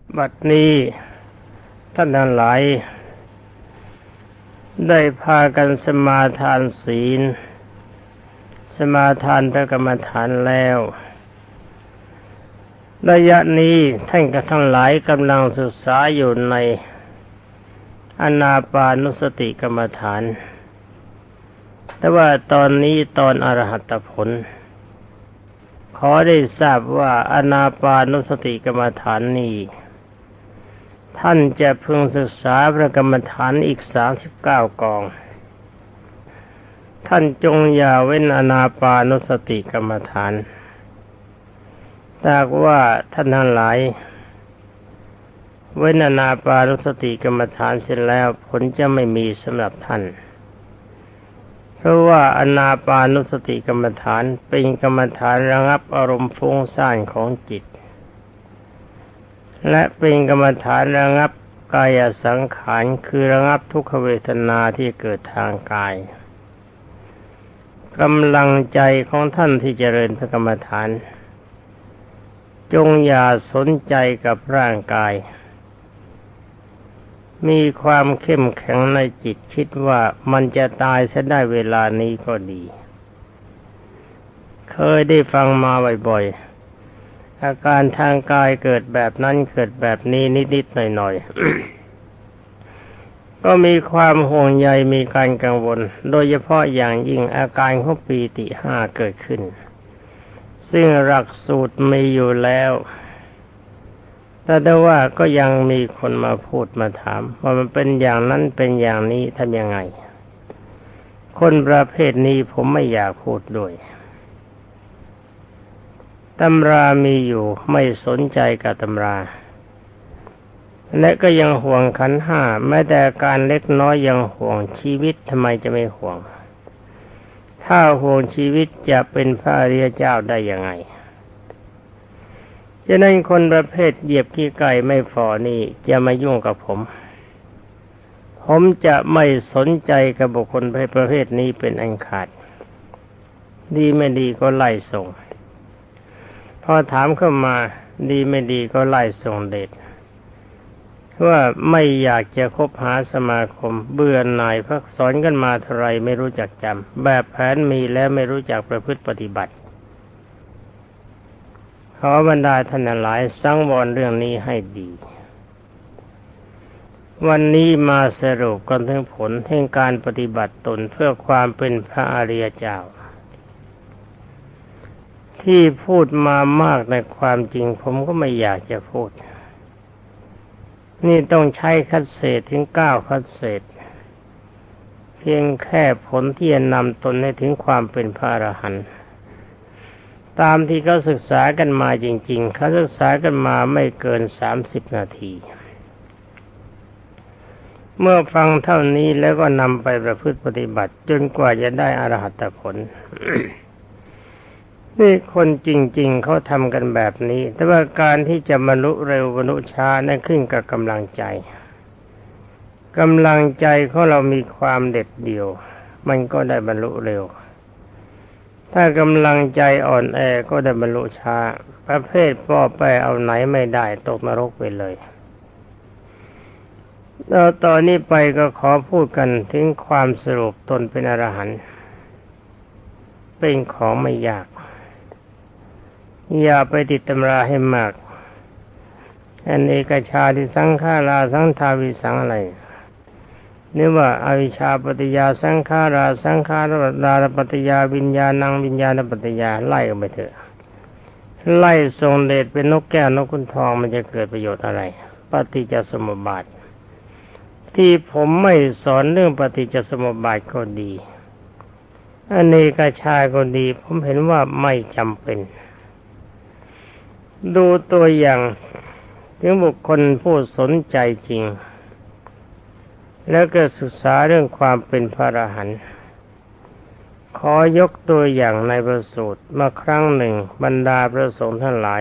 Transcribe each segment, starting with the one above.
บัดนี้ท่านทั้งหลายได้พากันสมาทานศีลสมาทานพระกรรมฐานแล้วระยะนี้ท่านก็ทั้งหลายกำลังศึกษาอยู่ในอานาปานุสติกรรมฐานแต่ว่าตอนนี้ตอนอรหัตผลขอได้ทราบว่าอานาปานุสติกรรมฐานนี้ท่านจะพึงศึกษาพระกรรมฐานอีก39 กองท่านจงอย่าเว้นอานาปานุสติกรรมฐานถ้าว่าท่านทั้งหลายเว้นอานาปานุสติกรรมฐานเสร็จแล้วผลจะไม่มีสำหรับท่านเพราะว่าอานาปานุสติกรรมฐานเป็นกรรมฐานระงับอารมณ์ฟุ้งซ่านของจิตและเป็นกรรมฐานระงับกายสังขารคือระงับทุกขเวทนาที่เกิดทางกายกำลังใจของท่านที่เจริญพระกรรมฐานจงอย่าสนใจกับร่างกายมีความเข้มแข็งในจิตคิดว่ามันจะตายซะได้เวลานี้ก็ดีเคยได้ฟังมาบ่อยๆอาการทางกายเกิดแบบนั้นเกิดแบบนี้นิดๆหน่อยๆก็มีความห่วงใยมีการกังวลโดยเฉพาะอย่างยิ่งอาการของปีติ5เกิดขึ้นซึ่งหลักสูตรมีอยู่แล้วแต่ว่าก็ยังมีคนมาพูดมาถามว่ามันเป็นอย่างนั้นเป็นอย่างนี้ทำยังไงคนประเภทนี้ผมไม่อยากพูดด้วยตำรามีอยู่ไม่สนใจกับตำราและก็ยังห่วงขันธ์ห้าแม้แต่การเล็กน้อยยังห่วงชีวิตทำไมจะไม่ห่วงถ้าห่วงชีวิตจะเป็นพระอริยเจ้าได้ยังไงฉะนั้นคนประเภทเหยียบขี้ไก่ไม่พอนี่จะมายุ่งกับผมจะไม่สนใจกับบุคคลประเภทนี้เป็นอันขาดดีไม่ดีก็ไล่ส่งพอถามเข้ามาดีไม่ดีก็ไล่ส่งเด็ดว่าไม่อยากจะคบหาสมาคมเบื่อหน่ายพักสอนกันมาเท่าไรไม่รู้จักจำแบบแผนมีแล้วไม่รู้จักประพฤติปฏิบัติขอบรรดาท่านหลายสังวรเรื่องนี้ให้ดีวันนี้มาสรุปกันถึงผลแห่งการปฏิบัติตนเพื่อความเป็นพระอริยเจ้าที่พูดมามากในความจริงผมก็ไม่อยากจะพูดนี่ต้องใช้คัดเศษถึง9 คัดเศษเพียงแค่ผลที่จะนำตนให้ถึงความเป็นพระอรหันต์ตามที่เขาศึกษากันมาจริงๆเขาศึกษากันมาไม่เกิน30 นาทีเมื่อฟังเท่านี้แล้วก็นำไปประพฤติปฏิบัติจนกว่าจะได้อรหัตผล นี่คนจริงๆเขาทำกันแบบนี้แต่ว่าการที่จะบรรลุเร็วบรรลุช้านั่นขึ้นกับกำลังใจของเรามีความเด็ดเดี่ยวมันก็ได้บรรลุเร็วถ้ากำลังใจอ่อนแอก็ได้บรรลุช้าประเภทป้อแปรเอาไหนไม่ได้ตกนรกไปเลยแล้วตอนนี้ไปก็ขอพูดกันถึงความสรุปตนเป็นอรหันต์เป็นของไม่ยากอย่าไปติดตำราให้มากอันเอกชาติสังขาราสังทาวิสังอะไรนี่ว่าอวิชชาปัจจยาสังขาราสังขารปัจจยาวิญญาณังวิญญาณปัจจยาไล่ออกไปเถอะไล่ทรงเดชเป็นนกแก้วนกขุนทองมันจะเกิดประโยชน์อะไรปฏิจจสมุปบาทที่ผมไม่สอนเรื่องปฏิจจสมุปบาทก็ดีอเนกชาติก็ดีผมเห็นว่าไม่จำเป็นดูตัวอย่างถึงบุคคลผู้สนใจจริงแล้วก็ศึกษาเรื่องความเป็นพระอรหันต์ขอยกตัวอย่างในพระสูตรมาครั้งหนึ่งบรรดาพระสงฆ์ทั้งหลาย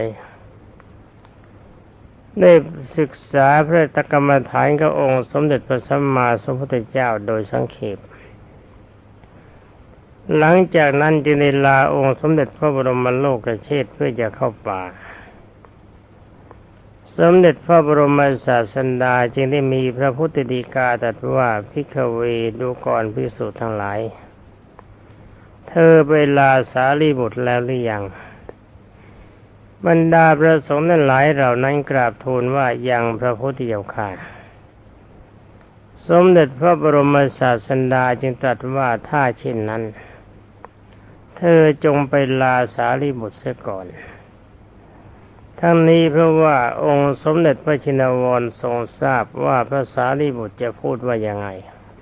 ได้ศึกษาพระตกรรมฐานกับองค์สมเด็จพระสัมมาสัมพุทธเจ้าโดยสังเขปหลังจากนั้นจึงได้ลาองค์สมเด็จพระบรมโลกเชษฐ์เพื่อจะเข้าป่าสมเด็จพระบรมศาสดาจึงได้มีพระพุทธฎีกาตรัสว่าภิกขเวดูก่อนภิกษุทั้งหลายเธอไปลาสารีบุตรแล้วหรือยังบรรดาพระสงฆ์ทั้งหลายเหล่านั้นกราบทูลว่ายังพระพุทธเจ้าค่ะสมเด็จพระบรมศาสดาจึงตรัสว่าถ้าเช่นนั้นเธอจงไปลาสารีบุตรเสียก่อนทั้งนี้เพราะว่าองค์สมเด็จพระชินวรทรงทราบว่าพระสารีบุตรจะพูดว่ายังไง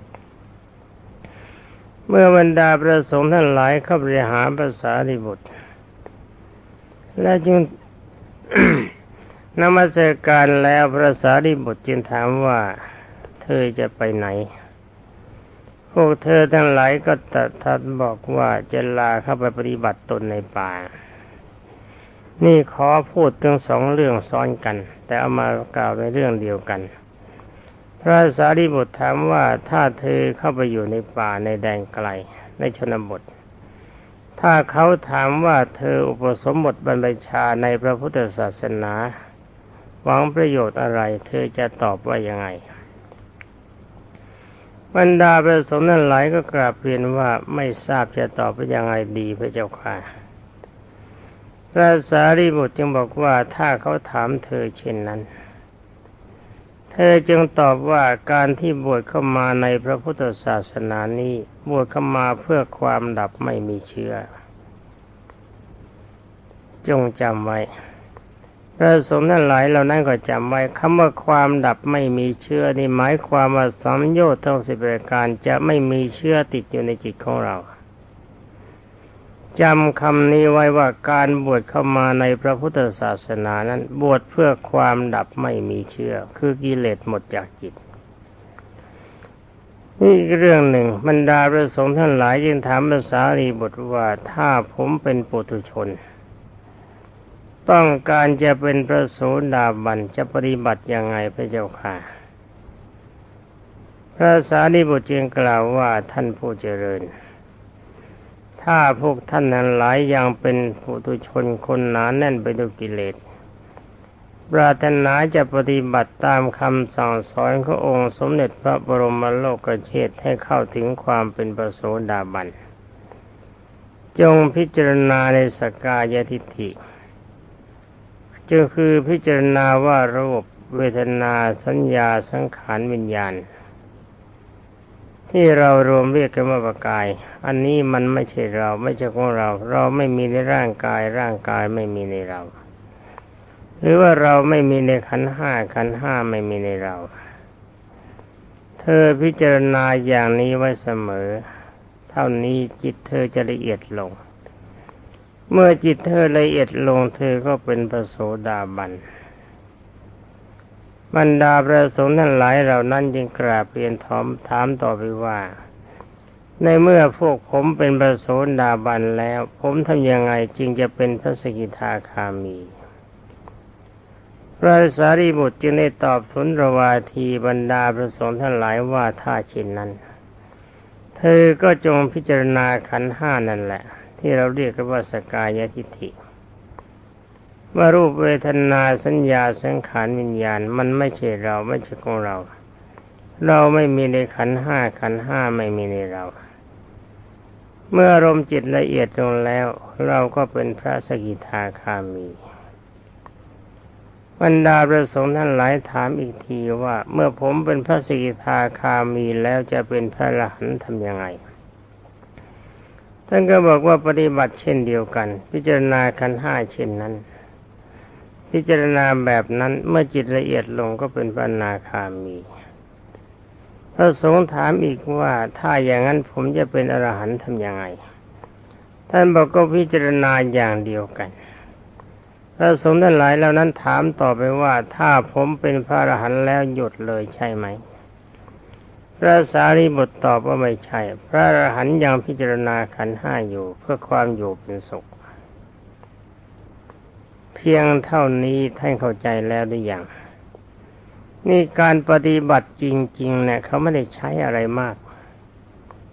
เมื่อบรรดาพระสงฆ์ท่านหลายเข้าไปหาพระสารีบุตรและจึง นมัสการแล้วพระสารีบุตรจึงถามว่าเธอจะไปไหนพวกเธอทั้งหลายก็ตัดบอกว่าจะลาเข้าไปปฏิบัติตนในป่านี่ขอพูดถึงสองเรื่องซ้อนกันแต่เอามากล่าวในเรื่องเดียวกันพระสารีบุตรถามว่าถ้าเธอเข้าไปอยู่ในป่าในแดนไกลในชนบทถ้าเขาถามว่าเธออุปสมบทบรรพชาในพระพุทธศาสนาหวังประโยชน์อะไรเธอจะตอบว่ายังไงบรรดาพระสงฆ์นั้นหลายก็กราบเรียนว่าไม่ทราบจะตอบว่ายังไงดีพระเจ้าค่ะพระสารีบุตรจึงบอกว่าถ้าเขาถามเธอเช่นนั้นเธอจึงตอบว่าการที่บวชเข้ามาในพระพุทธศาสนานี้บวชเข้ามาเพื่อความดับไม่มีเชื้อจงจำไว้พระสงฆ์ทั้งหลายเหล่านั้นก็จำไว้คำว่าความดับไม่มีเชื้อนี่หมายความว่าสัมโยชน์ทั้ง10ประการจะไม่มีเชื้อติดอยู่ในจิตของเราจำคำนี้ไว้ว่าการบวชเข้ามาในพระพุทธศาสนานั้นบวชเพื่อความดับไม่มีเชื้อคือกิเลสหมดจากจิตนี่เรื่องหนึ่งบรรดาพระสงฆ์ท่านหลายจึงถามพระสารีบุตรว่าถ้าผมเป็นปุถุชนต้องการจะเป็นพระโสดาบันจะปฏิบัติยังไงพระเจ้าค่ะพระสารีบุตรจึงกล่าวว่าท่านผู้เจริญถ้าพวกท่านนั้นหลายยังเป็นปุถุชนคนหนาแน่นไปด้วยกิเลสปรารถนาจะปฏิบัติตามคำสั่งสอนขององค์สมเด็จพระบรมโลกเชษฐ์ให้เข้าถึงความเป็นพระโสดาบันจงพิจารณาในสกายทิฏฐิก็คือพิจารณาว่ารูปเวทนาสัญญาสังขารวิญญาณที่เรารวมเรียกกันว่าปกายอันนี้มันไม่ใช่เราไม่ใช่ของเราเราไม่มีในร่างกายร่างกายไม่มีในเราหรือว่าเราไม่มีในขันธ์ห้าขันธ์ห้าไม่มีในเราเธอพิจารณาอย่างนี้ไว้เสมอเท่านี้จิตเธอจะละเอียดลงเมื่อจิตเธอละเอียดลงเธอก็เป็นพระโสดาบันบรรดาพระสงฆ์ทั้งหลายเหล่านั้นจึงกราบเรียนถามต่อไปว่าในเมื่อพวกผมเป็นพระโสดาบันแล้วผมทำยังไงจึงจะเป็นพระสกิทาคามีพระสารีบุตรจึงได้ตอบทุนระวาทีบรรดาพระสงฆ์ทั้งหลายว่าถ้าเช่นนั้นเธอก็จงพิจารณาขันธ์ห้านั่นแหละที่เราเรียกกันว่าสกายทิฏฐิว่ารูปเวทนาสัญญาสังขารวิญญาณมันไม่ใช่เราไม่ใช่ของเราเราไม่มีในขันธ์ห้าขันธ์ห้าไม่มีในเราเมื่ออารมณ์จิตละเอียดลงแล้วเราก็เป็นพระสกิทาคามีบรรดาพระสงฆ์ท่านหลายถามอีกทีว่าเมื่อผมเป็นพระสกิทาคามีแล้วจะเป็นพระอรหันต์ทำยังไงท่านก็บอกว่าปฏิบัติเช่นเดียวกันพิจารณาขันธ์ห้าเช่นนั้นพิจารณาแบบนั้นเมื่อจิตละเอียดลงก็เป็นพระอนาคามีพระสงฆ์ถามอีกว่าถ้าอย่างนั้นผมจะเป็นอรหันต์ทำยังไงท่านบอกก็พิจารณาอย่างเดียวกันพระสงฆ์ทั้งหลายเหล่านั้นถามต่อไปว่าถ้าผมเป็นพระอรหันต์แล้วหยุดเลยใช่ไหมพระสารีบุตรตอบว่าไม่ใช่พระอรหันต์ยังพิจารณาขันธ์ห้าอยู่เพื่อความอยู่เป็นสุขเพียงเท่านี้ท่านเข้าใจแล้วหรือยังนี่การปฏิบัติจริงๆเนี่ยเขาไม่ได้ใช้อะไรมาก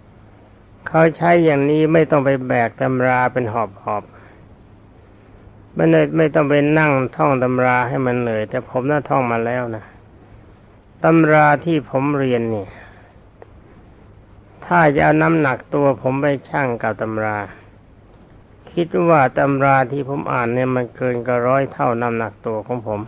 เขาใช้อย่างนี้ไม่ต้องไปแบกตำราเป็นหอบไม่ต้องไปนั่งท่องตำราให้มันเหนื่อยแต่ผมน่ะท่องมาแล้วนะตำราที่ผมเรียนเนี่ยถ้าจะเอาน้ำหนักตัวผมไปชั่งกับตำราคิดว่าตำราที่ผมอ่านเนี่ยมันเกินกว่า100 เท่าน้ำหนักตัวของผม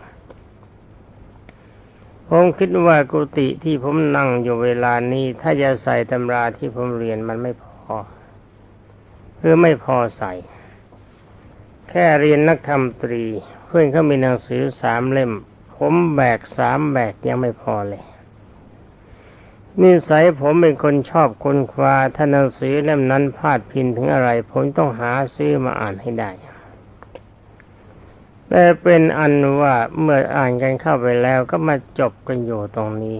คิดว่ากุฏิที่ผมนั่งอยู่เวลานี้ถ้าจะใส่ตำราที่ผมเรียนมันไม่พอไม่พอใส่แค่เรียนนักธรรมตรีเพื่อนเขามีหนังสือ3 เล่มผมแบก3 แบกยังไม่พอเลยนิสัยผมเป็นคนชอบค้นคว้าถ้าหนังสือเล่มนั้นพาดพิงถึงอะไรผมต้องหาซื้อมาอ่านให้ได้แต่เป็นอันว่าเมื่ออ่านกันเข้าไปแล้วก็มาจบกันอยู่ตรงนี้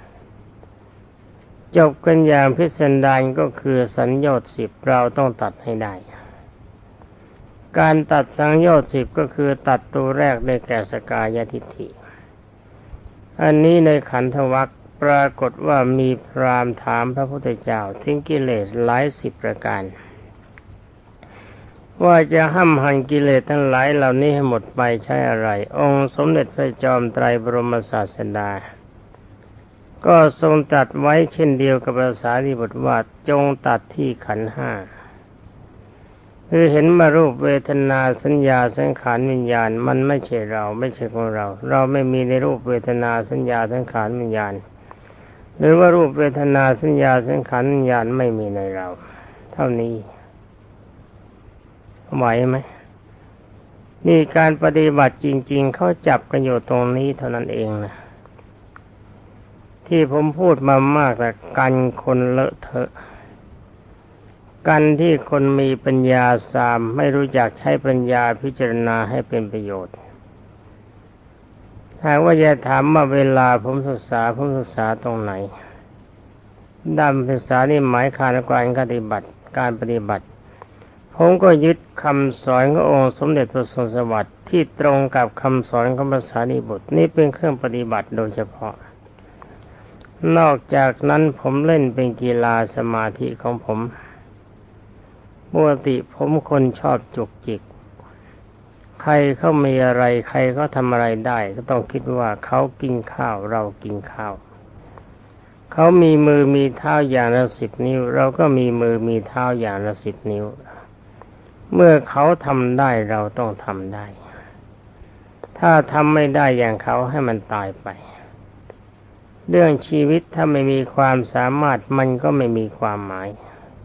จบกันอย่างพิสดารก็คือสัญโยชน์10เราต้องตัดให้ได้การตัดสัญโยชน์10ก็คือตัดตัวแรกได้แก่สกายทิฏฐิอันนี้ในขันธวรรคปรากฏว่ามีพราหมณ์ถามพระพุทธเจ้าถึงกิเลสหลาย10 ประการว่าจะห้ำหั่นกิเลสทั้งหลายเหล่านี้ให้หมดไปใช้อะไรองค์สมเด็จพระจอมไตรบรมศาสดาก็ทรงตรัสไว้เช่นเดียวกับพระสารีบุตรว่าจงตัดที่ขันธ์5คือเห็นมารูปเวทนาสัญญาสังขารวิญญาณมันไม่ใช่เราไม่ใช่ของเราเราไม่มีในรูปเวทนาสัญญาสังขารวิญญาณหรือว่ารูปเวทนาสัญญาสังขารวิญญาณไม่มีในเราเท่านี้ไหวไหมนี่การปฏิบัติจริงๆเขาจับกันอยู่ตรงนี้เท่านั้นเองนะที่ผมพูดมามากแต่กันคนเลอะเทอะกันที่คนมีปัญญาสามไม่รู้จักใช้ปัญญาพิจารณาให้เป็นประโยชน์ถ้าว่าจะถามว่าเวลาผมศึกษาตรงไหนด้านศึกษานี่หมายการการปฏิบัติผมก็ยึดคำสอนขององค์สมเด็จพระทรงสวัสดิ์ที่ตรงกับคำสอนของพระสารีบุตรนี่เป็นเครื่องปฏิบัติโดยเฉพาะนอกจากนั้นผมเล่นเป็นกีฬาสมาธิของผมปกติผมคนชอบจุกจิกใครเขามีอะไรใครเขาทำอะไรได้ก็ต้องคิดว่าเขากินข้าวเรากินข้าวเขามีมือมีเท้าอย่างละ10 นิ้วเราก็มีมือมีเท้าอย่างละ10 นิ้วเมื่อเขาทำได้เราต้องทำได้ถ้าทำไม่ได้อย่างเขาให้มันตายไปเรื่องชีวิตถ้าไม่มีความสามารถมันก็ไม่มีความหมาย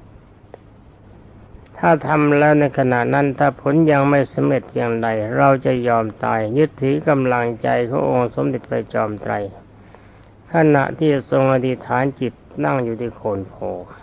ถ้าทำแล้วในขณะนั้นถ้าผลยังไม่สำเร็จอย่างใดเราจะยอมตายยึดถือกำลังใจขององค์สมเด็จพระจอมไตรขณะที่ทรงอธิษฐานจิตนั่งอยู่ที่โคนโพ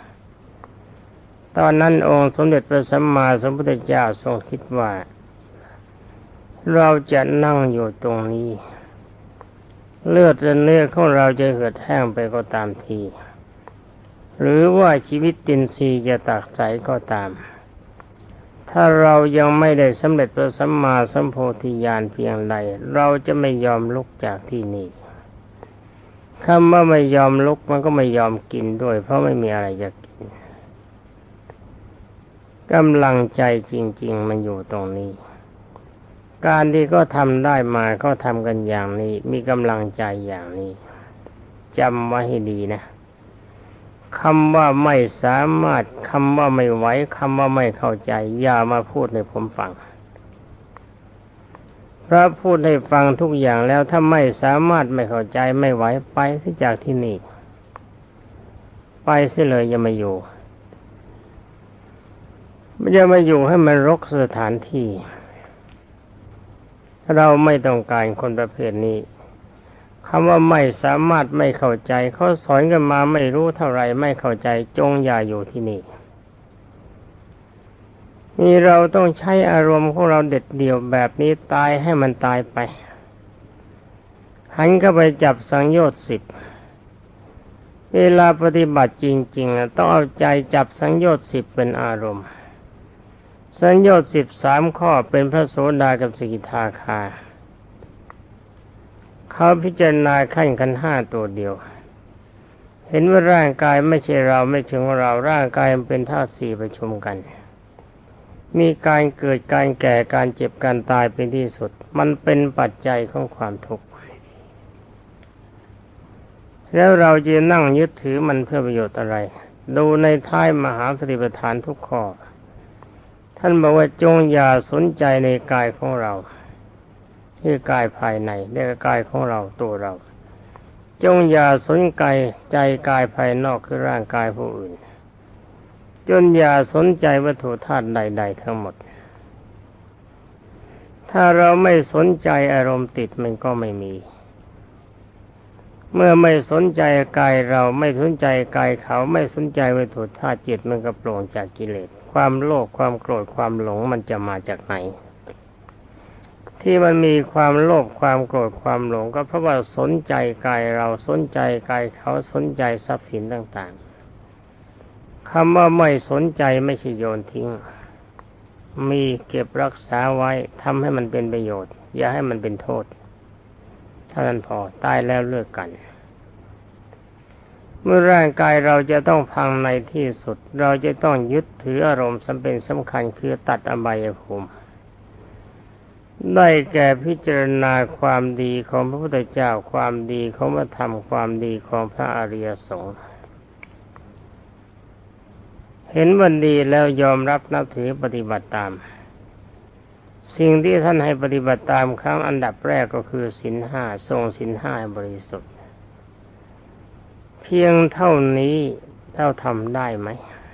ตอนนั้นองค์สมเด็จพระสัมมาสัมพุทธเจ้าทรงคิดว่าเราจะนั่งอยู่ตรงนี้เลือดและเนื้อของเราจะเหือดแห้งไปก็ตามทีหรือว่าชีวิตตินทรีย์จะตักใสก็ตามถ้าเรายังไม่ได้สำเร็จพระสัมมาสัมโพธิญาณเพียงใดเราจะไม่ยอมลุกจากที่นี่คำว่าไม่ยอมลุกมันก็ไม่ยอมกินด้วยเพราะไม่มีอะไรจะกินกำลังใจจริงๆมันอยู่ตรงนี้การที่เขาทำได้มาเขาทำกันอย่างนี้มีกำลังใจอย่างนี้จำไว้ให้ดีนะคำว่าไม่สามารถคำว่าไม่ไหวคำว่าไม่เข้าใจอย่ามาพูดให้ผมฟังเพราะพูดให้ฟังทุกอย่างแล้วถ้าไม่สามารถไม่เข้าใจไม่ไหวไปที่จากที่นี่ไปเสียเลยอย่ามาอยู่ให้มันรกสถานที่เราไม่ต้องการคนประเภทนี้คำว่าไม่สามารถไม่เข้าใจเขาสอนกันมาไม่รู้เท่าไรไม่เข้าใจจงอย่าอยู่ที่นี่นี่เราต้องใช้อารมณ์ของเราเด็ดเดี่ยวแบบนี้ตายให้มันตายไปหันเข้าไปจับสังโยชน์10เวลาปฏิบัติจริงๆต้องเอาใจจับสังโยชน์10เป็นอารมณ์สัญโยชน์13 ข้อเป็นพระโสดากับสกิทาคาเขาพิจารณาขั้นขันธ์5ตัวเดียวเห็นว่าร่างกายไม่ใช่เราไม่ใช่ของเราร่างกายมันเป็นธาตุ4ประชุมกันมีการเกิดการแก่การเจ็บการตายเป็นที่สุดมันเป็นปัจจัยของความทุกข์แล้วเราจะนั่งยึดถือมันเพื่อประโยชน์อะไรดูในท้ายมหาสติปัฏฐานทุกข้อท่านบอกว่าจงอย่าสนใจในกายของเราคือกายภายในเรียกกายของเราตัวเราจงอย่าสนใจกายภายนอกคือร่างกายผู้อื่นจนอย่าสนใจวัตถุธาตุใดๆทั้งหมดถ้าเราไม่สนใจอารมณ์ติดมันก็ไม่มีเมื่อไม่สนใจกายเราไม่สนใจกายเขาไม่สนใจวัตถุธาตุจิตมันก็โปร่งจากกิเลสความโลภความโกรธความหลงมันจะมาจากไหนที่มันมีความโลภความโกรธความหลงก็เพราะว่าสนใจกายเราสนใจกายเขาสนใจทรัพย์สินต่างๆคำว่าไม่สนใจไม่ใช่โยนทิ้งมีเก็บรักษาไว้ทำให้มันเป็นประโยชน์อย่าให้มันเป็นโทษเท่านั้นพอตายแล้วเลิกกันเมื่อร่างกายเราจะต้องพังในที่สุดเราจะต้องยึดถืออารมณ์สำคัญคือตัดอบายภูมิได้แก่พิจารณาความดีของพระพุทธเจ้าความดีของพระธรรมความดีของพระอริยสงฆ์เห็นวันดีแล้วยอมรับนับถือปฏิบัติตามสิ่งที่ท่านให้ปฏิบัติตามครั้งอันดับแรกก็คือศีลห้าทรงศีลห้าบริสุทธิ์เพียงเท่านี้เราทำได้ไหม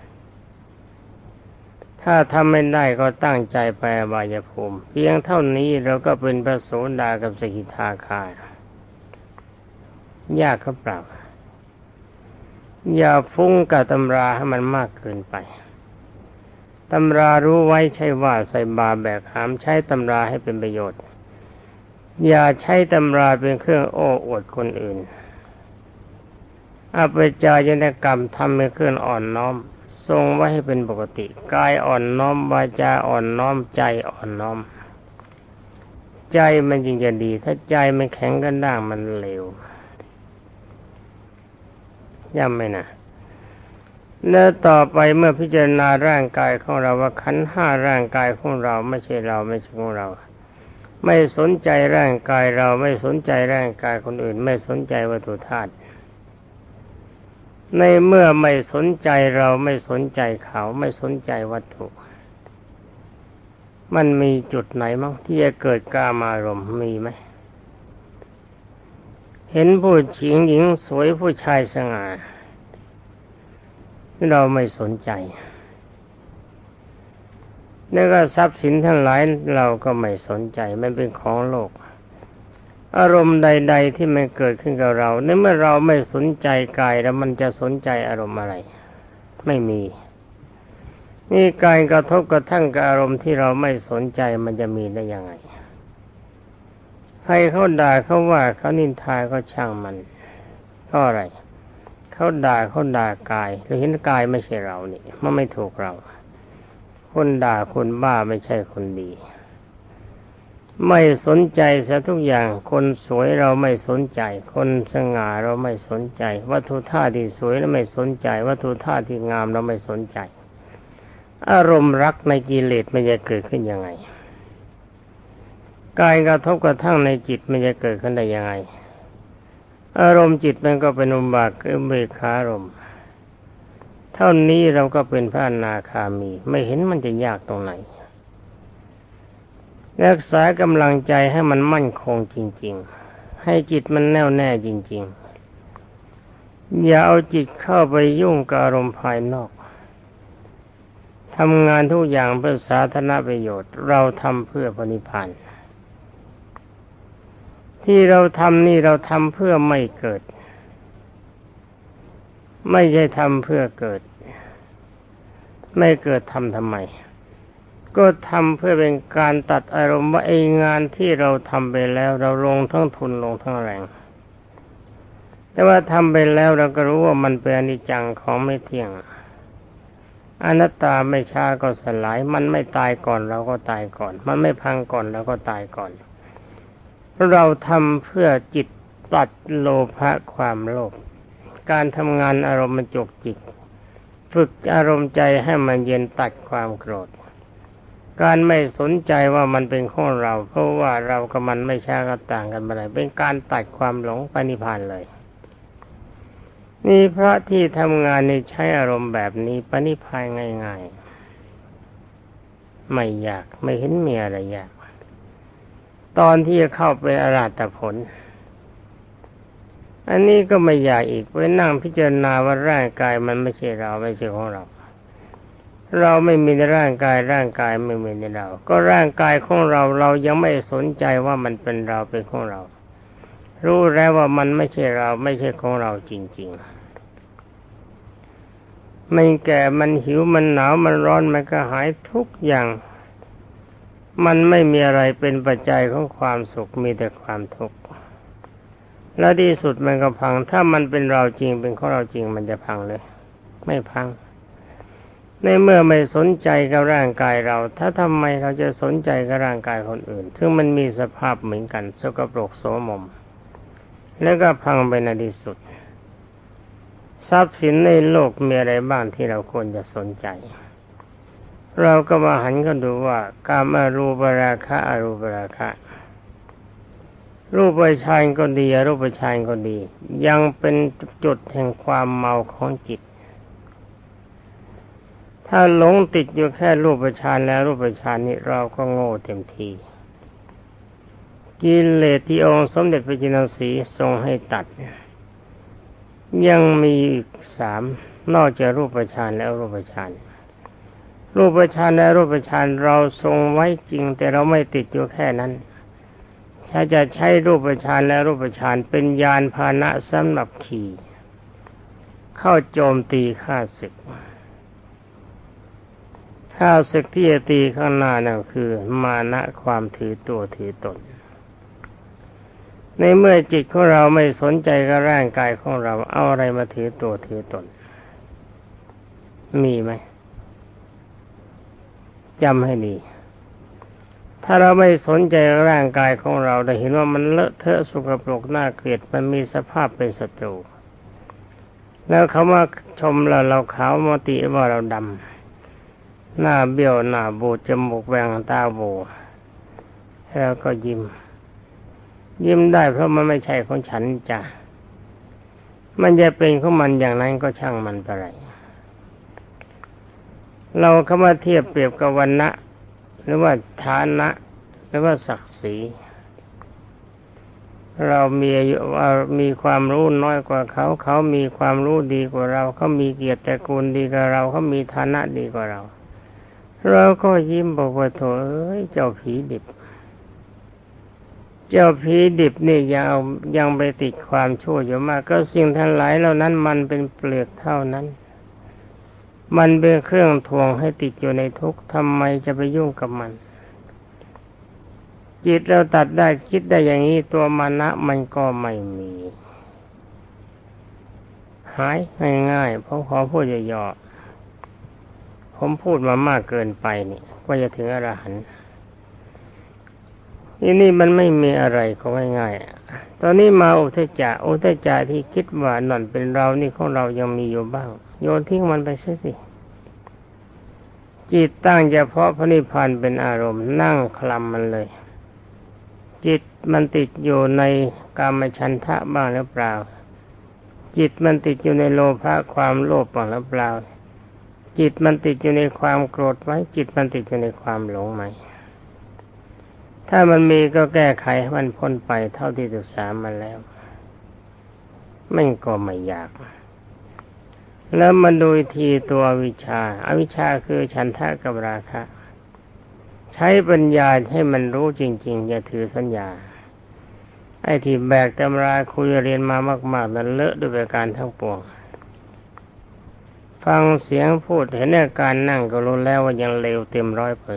ถ้าทำไม่ได้ก็ตั้งใจไปอบายภูมิเพียงเท่านี้เราก็เป็นพระโสดากับสกิทาคายากก็เปล่าอย่าฟุ้งกับตำราให้มันมากเกินไปตำรารู้ไว้ใช่ว่าใส่บาแบกหามใช้ตำราให้เป็นประโยชน์อย่าใช้ตำราเป็นเครื่องโอ้อวดคนอื่นอภิจายนกรรมทำเป็นเครื่องอ่อนน้อมทรงไว้ให้เป็นปกติกายอ่อนน้อมวาจาอ่อนน้อมใจอ่อนน้อมใจมันจึงจะดีถ้าใจมันแข็งกระด้างมันเลวย่ำไหมนะแล้วต่อไปเมื่อพิจารณาร่างกายของเราว่าขันธ์ห้าร่างกายของเราไม่ใช่เราไม่ใช่ของเราไม่สนใจร่างกายเราไม่สนใจร่างกายคนอื่นไม่สนใจวัตถุธาตุในเมื่อไม่สนใจเราไม่สนใจเขาไม่สนใจวัตถุมันมีจุดไหนมั้งที่จะเกิดกามารมณ์มีไหมเห็นผู้หญิงสวยผู้ชายสง่าเราไม่สนใจแล้วก็ทรัพย์สินทั้งหลายเราก็ไม่สนใจมันเป็นของโลกอารมณ์ใดๆที่มันเกิดขึ้นกับเราในเมื่อเราไม่สนใจกายแล้วมันจะสนใจอารมณ์อะไรไม่มีนี่การกระทบกระทั่งกับอารมณ์ที่เราไม่สนใจมันจะมีได้ยังไงใครเขาด่าเขาว่าเขานินทาก็ช่างมันเพราะอะไรเขาด่ากายเราเห็นกายไม่ใช่เรานี่มันไม่ถูกเราคนด่าคนบ้าไม่ใช่คนดีไม่สนใจซะทุกอย่างคนสวยเราไม่สนใจคนสง่าเราไม่สนใจวัตถุธาตุที่สวยเราไม่สนใจวัตถุธาตุที่งามเราไม่สนใจอารมณ์รักในกิเลสมันจะเกิดขึ้นยังไงการกระทบกระทั่งในจิตมันจะเกิดขึ้นได้ยังไงอารมณ์จิตมันก็เป็นอุบาทคือเบกขารมณ์เท่านี้เราก็เป็นพระอนาคามีไม่เห็นมันจะยากตรงไหนรักษากำลังใจให้มันมั่นคงจริงๆให้จิตมันแน่วแน่จริงๆอย่าเอาจิตเข้าไปยุ่งกับอารมณ์ภายนอกทำงานทุกอย่างเพื่อสาธารณประโยชน์เราทำเพื่อพระนิพพานที่เราทำนี่เราทำเพื่อไม่เกิดไม่ใช่ทำเพื่อเกิดไม่เกิดทำไมก็ทำเพื่อเป็นการตัดอารมณ์ว่าไอ้งานที่เราทำไปแล้วเราลงทั้งทุนลงทั้งแรงแต่ว่าทำไปแล้วเราก็รู้ว่ามันเป็นอนิจจังของไม่เที่ยงอนัตตาไม่ช้าก็สลายมันไม่ตายก่อนเราก็ตายก่อนมันไม่พังก่อนเราก็ตายก่อนเราทำเพื่อจิตตัดโลภะความโลภการทำงานอารมณ์มันจุกจิกฝึกอารมณ์ใจให้มันเย็นตัดความโกรธการไม่สนใจว่ามันเป็นของเราเพราะว่าเรากับมันไม่ใช่ก็ต่างกันอะไรเป็นการตัดความหลงไปนิพพานเลยนี่พระที่ทำงานในใช้อารมณ์แบบนี้ปณิพานง่ายๆไม่ยากไม่เห็นมีอะไรยากตอนที่จะเข้าเป็นอรหัตผลอันนี้ก็ไม่ยากอีกไปนั่งพิจารณาว่าร่างกายมันไม่ใช่เราไม่ใช่ของเราเราไม่มีในร่างกายร่างกายไม่มีในเราก็ร่างกายของเราเรายังไม่สนใจว่ามันเป็นเราเป็นของเรารู้แล้วว่ามันไม่ใช่เราไม่ใช่ของเราจริงๆมันแก่มันหิวมันหนาวมันร้อนมันก็หายทุกอย่างมันไม่มีอะไรเป็นปัจจัยของความสุขมีแต่ความทุกข์แล้วที่สุดมันก็พังถ้ามันเป็นเราจริงเป็นของเราจริงมันจะพังเลยไม่พังในเมื่อไม่สนใจกับร่างกายเราถ้าทำไมเราจะสนใจกับร่างกายคนอื่นซึ่งมันมีสภาพเหมือนกันสกปรกโสมมแล้วก็พังไปในที่สุดทรัพย์สินในโลกมีอะไรบ้างที่เราควรจะสนใจเราก็มาหันกันดูว่ากามอรูปราคะอรูปราคะรูปฌานก็ดีอรูปฌานก็ดียังเป็นจุดแห่งความเมาของจิตถ้าหลงติดอยู่แค่รูปฌานแล้วรูปฌานนี้เราก็โง่เต็มทีกิเลสที่องค์สมเด็จพระจินสีทรงให้ตัดยังมีอีก3นอกจากรูปฌานและอรูปฌานรูปฌานและรูปฌานเราทรงไว้จริงแต่เราไม่ติดอยู่แค่นั้นถ้าจะใช้รูปฌานและรูปฌานเป็นยานพาหนะสำหรับขี่เข้าโจมตีข้าศึกข้าศึกที่จะตีข้างหน้านั่นคือมานะความถือตัวถือตนในเมื่อจิตของเราไม่สนใจกับร่างกายของเราเอาอะไรมาถือตัวถือตนมีไหมจำให้ดีถ้าเราไม่สนใจร่างกายของเราได้เห็นว่ามันเลอะเทอะสกปรกน่าเกลียดมันมีสภาพเป็นศัตรูแล้วเขามาชมเราขาวมาติว่าเราดำหน้าเบี้ยวหน้าบูดจมูกแหว่งตาโบแล้วก็ยิ้มได้เพราะมันไม่ใช่ของฉันจ้ะมันจะเป็นของมันอย่างนั้นก็ช่างมันไปเลยเราเข้ามาเทียบเปรียบกับวรรณะหรือว่าฐานะหรือว่าศักดิ์ศรีเรามีความรู้น้อยกว่าเขาเขามีความรู้ดีกว่าเราเขามีเกียรติตระกูลดีกว่าเราเขามีฐานะดีกว่าเราเราก็ยิ้มบอกว่าโถเอ้ยเจ้าผีดิบเจ้าผีดิบนี่ยังไปติดความชั่วอยู่มากก็สิ่งทั้งหลายเหล่านั้นมันเป็นเปลือกเท่านั้นมันเป็นเครื่องทวงให้ติดอยู่ในทุกข์ทำไมจะไปยุ่งกับมันจิตเราตัดได้คิดได้อย่างนี้ตัวมานะมันก็ไม่มีหายง่ายๆผมขอพูดย่อๆผมพูดมามากเกินไปนี่ก็จะถึงอรหันต์นี่มันไม่มีอะไรของง่ายๆตอนนี้มาอุทธัจจะที่คิดว่านั่นเป็นเรานี่ของเรายังมีอยู่บ้างโยนทิ้งมันไปเสียสิจิตตั้งเฉพาะพระนิพพานเป็นอารมณ์นั่งคลำมันเลยจิตมันติดอยู่ในกามฉันทะบ้างหรือเปล่าจิตมันติดอยู่ในโลภะความโลภบ้างหรือเปล่าจิตมันติดอยู่ในความโกรธไหมจิตมันติดอยู่ในความหลงไหมถ้ามันมีก็แก้ไขให้มันพ้นไปเท่าที่ศึกษามาแล้วมันก็ไม่ยากแล้วมาดูทีตัวอวิชชาคือฉันทะกับราคะใช้ปัญญาให้มันรู้จริงๆอย่าถือสัญญาไอ้ที่แบกตำราคุยเรียนมามากๆนั้นเลอะด้วยประการทั้งปวงฟังเสียงพูดเห็นอาการนั่งก็รู้แล้วว่ายังเลวเต็ม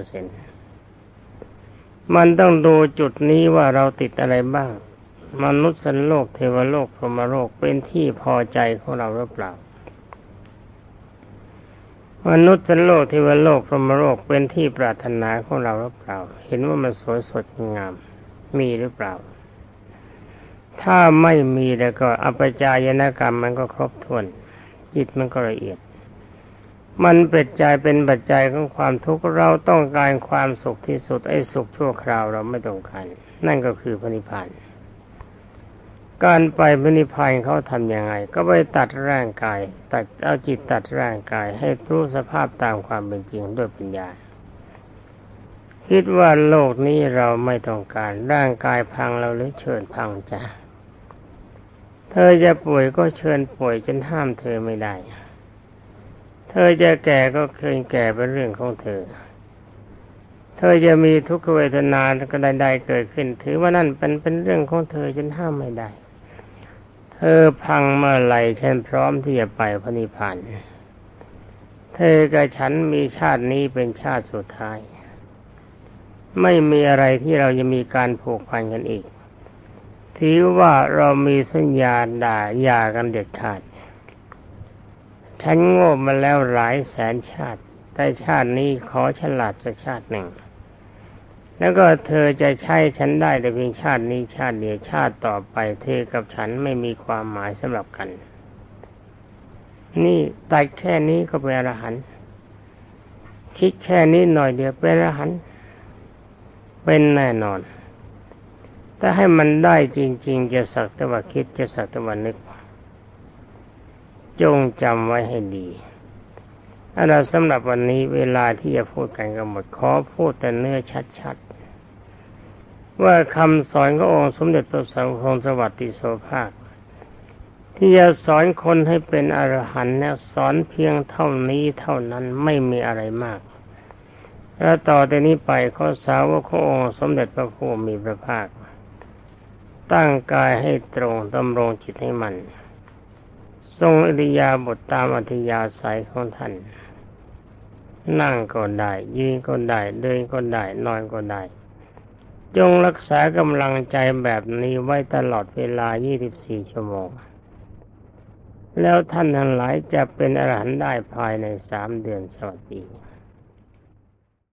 100%มันต้องดูจุดนี้ว่าเราติดอะไรบ้างมนุษย์สันโลกเทวโลกพรหมโลกเป็นที่พอใจของเราหรือเปล่ามนุษย์สันโลกเทวโลกพรหมโลกเป็นที่ปรารถนาของเราหรือเปล่าเห็นว่ามันสวยสดงามมีหรือเปล่าถ้าไม่มีแล้วก็อัปจายนกรรมมันก็ครบถ้วนจิตมันก็ละเอียดมันเป็นใจเป็นปัจจัยของความทุกข์เราต้องการความสุขที่สุดไอ้สุขชั่วคราวเราไม่ต้องการนั่นก็คือพระนิพพานการไปพระนิพพานเขาทำยังไงก็ไปตัดร่างกายตัดเอาจิตตัดร่างกายให้รู้สภาพตามความเป็นจริงด้วยปัญญาคิดว่าโลกนี้เราไม่ต้องการร่างกายพังเราเลยเชิญพังจ้ะเธอจะป่วยก็เชิญป่วยจนห้ามเธอไม่ได้เธอจะแก่ก็เคยแก่เป็นเรื่องของเธอเธอจะมีทุกขเวทนาก็ใดๆเกิดขึ้นถือว่านั่นเป็นเรื่องของเธอจนห้ามไม่ได้เธอพังเมื่อไหร่ฉันพร้อมที่จะไปพระนิพพานเธอกับฉันมีชาตินี้เป็นชาติสุดท้ายไม่มีอะไรที่เราจะมีการผูกพันกันอีกถือว่าเรามีสัญญาหย่ากันเด็ดขาดฉันโง่มาแล้วหลายแสนชาติแต่ชาตินี้ขอฉลาดสักชาติหนึ่งแล้วก็เธอจะใช้ฉันได้แต่เพียงชาตินี้ชาติเดียวชาติต่อไปเธอกับฉันไม่มีความหมายสำหรับกันนี่ตัดแค่นี้ก็เป็นอรหันต์คิดแค่นี้หน่อยเดียวเป็นอรหันต์เป็นแน่นอนถ้าให้มันได้จริงๆจะสักแต่ว่าคิดจะสักแต่ว่านึกจงจำไว้ให้ดีเราสำหรับวันนี้เวลาที่จะพูดกันก็หมดขอพูดแต่เนื้อชัดๆว่าคำสอนขององค์สมเด็จพระสังฆสวัสดิโสภาคที่จะสอนคนให้เป็นอรหันต์เนี่ยสอนเพียงเท่านี้เท่านั้นไม่มีอะไรมากแล้วต่อแต่นี้ไปข้อสาวกขององค์สมเด็จพระผู้มีพระภาคตั้งกายให้ตรงดำรงจิตให้มันทรงอิริยาบถตามอัธยาศัยของท่านนั่งก็ได้ยืนก็ได้เดินก็ได้นอนก็ได้จงรักษากำลังใจแบบนี้ไว้ตลอดเวลา24 ชั่วโมงแล้วท่านทั้งหลายจะเป็นอรหันต์ได้ภายใน3 เดือนสวัสดี